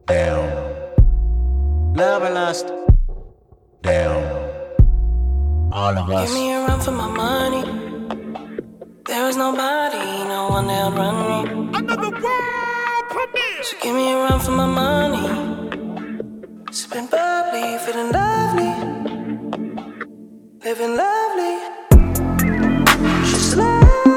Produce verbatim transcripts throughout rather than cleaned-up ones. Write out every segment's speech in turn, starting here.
down. Love or lust, down. All of us. Give me a run for my money. There is nobody, no one that'll run me. Another world premiere. So give me a run for my money. Sipping bubbly, feeling lovely, living lovely. She's lovely.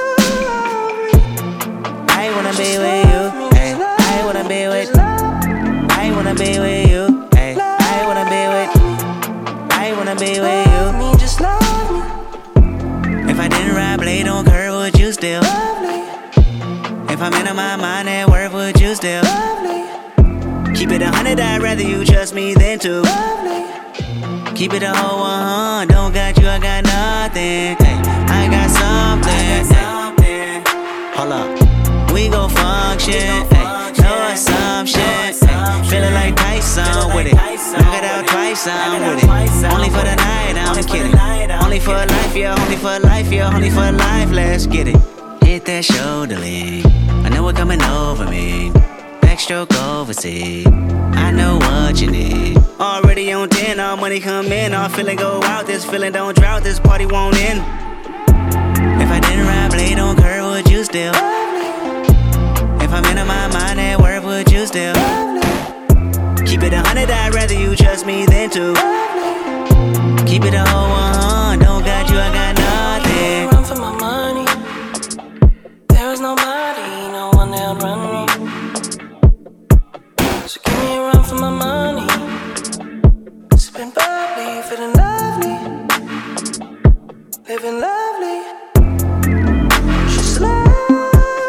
I wanna be with you. Ay, I wanna be with. I wanna be with you. Ay, I wanna be with. I wanna be with you. Love me, just love me. If I didn't ride blade on curve, would you still? Lovely, If I'm in my mind at work, would you still? lovely, Keep it a hundred, I'd rather you trust me than two. lovely. Keep it a whole one, don't got you, I got nothing. Ay, I got something. I got something. Hold up, we gon' function. Ay, no assumption. Ay, feeling like Tyson with it. Knock it out twice, I'm with it. Only for the night, I'm kidding. Only for life, yeah, only for life, yeah, only for life. Let's get it. Hit that shoulder lean. I know it coming over me. Backstroke overseas. I know what you need. Already on ten, all money come in. All feeling go out. This feeling don't drought. This party won't end. If I didn't ride blade on curve, would you still? If I'm in my mind at work, would you still? Keep it a hundred, I'd rather you trust me than two. Keep it a whole one, don't got you, I got nothing. Run for my money. There is nobody, no one that'll run me. So give me a run for my money. Sipping bubbly, feeling lovely, living lovely. She's lovely.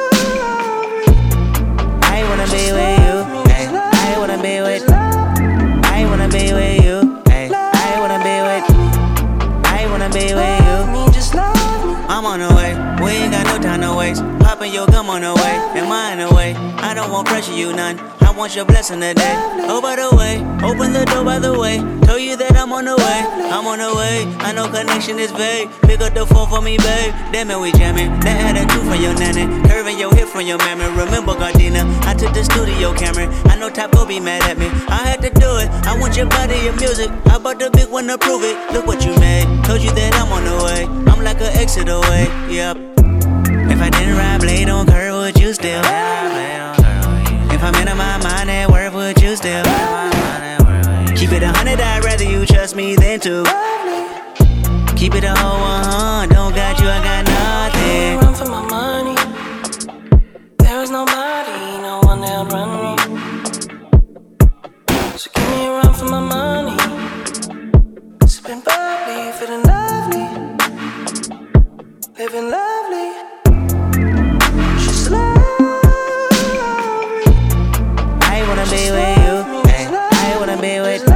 I wanna be with you. Ay, I wanna be with. I wanna be with you. Ay, I wanna be with. I wanna be with you. Love me, just love me. I'm on the way, we ain't got no time to waste. Poppin' your gum on the way, am I in the way? I don't want pressure, you none. I want your blessing today. Oh, by the way, open the door by the way. Told you that I'm on the way, I'm on the way. I know connection is vague. Pick up the phone for me, babe. Damn it, we jamming. That had a two from your nanny. Curving your hip from your mammy. Remember, Gardena, I took the studio camera. I know Top go be mad at me. I had to do it. I want your body, your music. I bought the big one to prove it. Look what you made. Told you that I'm on the way. I'm like an exit away. Yep. If I didn't ride blade on curve, would you still? If I'm in my mind at work, would you still? Keep it a hundred, I'd rather you trust me than two. Keep it a whole one, don't got you, I got nothing. Run for my money. There is nobody, no one that'll run me. So give me a run for my money. Sipping bubbly, feeling lovely, living lovely. She's lovely. I wanna be with you. Ay, I wanna be with.